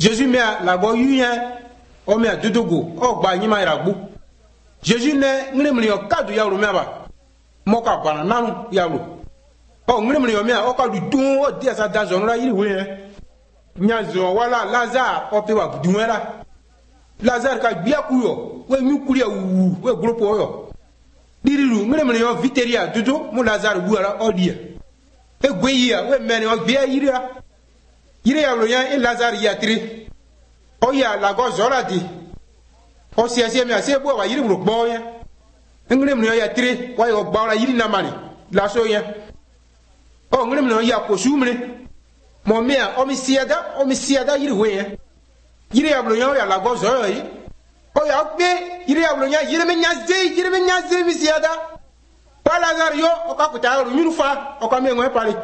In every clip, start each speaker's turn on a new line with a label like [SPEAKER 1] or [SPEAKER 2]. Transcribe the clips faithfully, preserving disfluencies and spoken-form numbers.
[SPEAKER 1] Jésus met la go yuyen o me dudugo o gba nyima ira gbu Jésus ne ngre mlio kadu ya ru meba mo ka bana nanu ya ru o ngre mlio me o ka du dun o dia sa da zon ra yiri we nya zo wala Lazare o pe wa dunwera Lazare ka bia kuyo we nyu kuria wu we grupo yo diriru ngre mlio viteria dudu mo Lazare buara o dia e gweya we meni o bia yira yire ya ru ya e Lazare ya tri o ya la go zora di o si ase mi ase bo wa yiri bro gbo yen ngre mi ya tri wa yo gba ra yiri na mani la so yen o ngre mi ya ko shumre mo me o mi siada o mi siada yiri we yen yiri ya bro ya la go zora yi o ya gbe yiri ya bro ya yiri me nya ze yiri me nya ze mi siada pa Lazare yo o ka kuta ru nyunu fa o ka me ngwe pare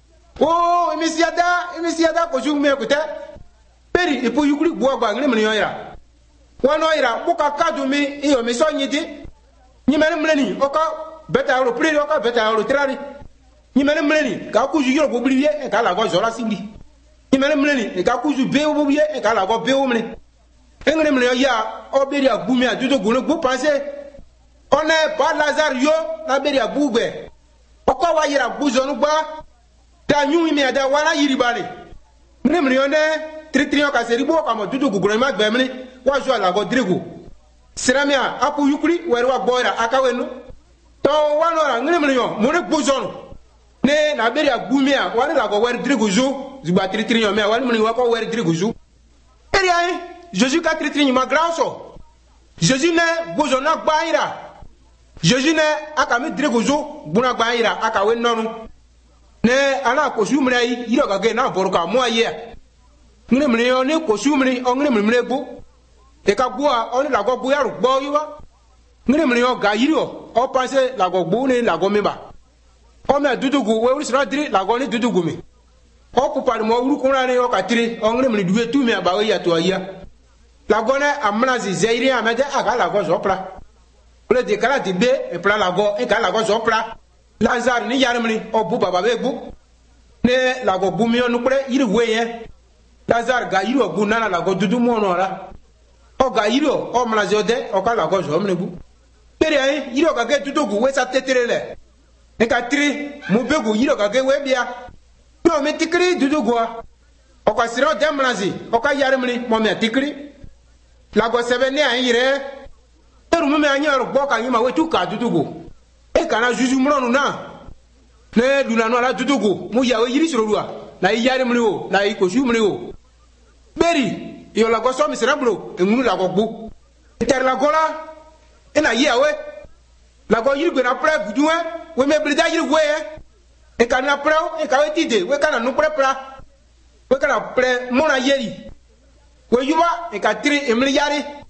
[SPEAKER 1] o mi siada mi siada ko shumme kuta peri ipo yukuri gbo agba ngre mi ya wano ira buka kadu mi iyo mi so nyidi nyimene mleni oka beta ro pri oka beta ro trari nyimene mleni ka kuju yoro bobliye e ka la go zora sindi nyimene mleni e ka kuju be bobliye e ka la go be omne engre mle ya oberi agbumi adudo gunu gbu panse one ba Lazare yo na beri agbugbe oka wa yira gbuzonu gba da nyumi mi ada wala yiri bale mne mle one tritrio ka seribo ka mo dudu guguro ma gbe mne wa jo la go drigo siramia apu yukuri werwa boira akawenu to wanora ngre mle yo mo ne gbuzonu ne na beri agbumia wani la go wer drigo zo zigba tritrio me wani mle wa ko wer drigo zo eri ai Jésus ka tritrio ma grandso Jésus ne gbuzona gbaira Jésus ne akami drigo zo buna gbaira akawe nonu ne ana ko shumre yi yiro ga ge na boruka mo aye ngre mle yo ne ko shumre o ngre mle gbo e ka gbo oni la go gbo ya ru gbo yiwa ngre mle yo ga yiri o o pense la go gbo ni la go meba o me dudugu we uri sra diri la go ni dudugu mi o ku pari mo uru kunra ni o ka tiri o ngre mle duwe tu mi aba we ya to aya la go ne amna zi zeiri amede aga la go zo pra le de kala de be e pra la go e ka la go zo pra Lazare ni yarmli o bu baba be bu ne la go bu mi onu pre yiri we yen Lazare ga yiri o bu nana la go dudu mo no ra o ga yiri o mla jode o ka la go zo mle bu pere ai yiri o ga ge dudu gu we sa tetere le e ka tri mu be gu yiri o ga ge we bia no me tikri dudu gu o ka siro de mlazi o ka yarmli mo me tikri la go sebe ne ai yire peru me anya ro gbo ka yima we tu ka dudu gu e kana juju mronu na ne luna no ala dudugo mu yawe yiri sirorua na yari mri o na iko ju mri o beri yo la go so mi serablo e munu la go gbo ter la gola e na yawe la go yiri gbe na pre buduwe we me brida yiri we e kana pre e ka we tide we kana no pre pra we kana pre mona yeri we yuba e ka tri e mri yari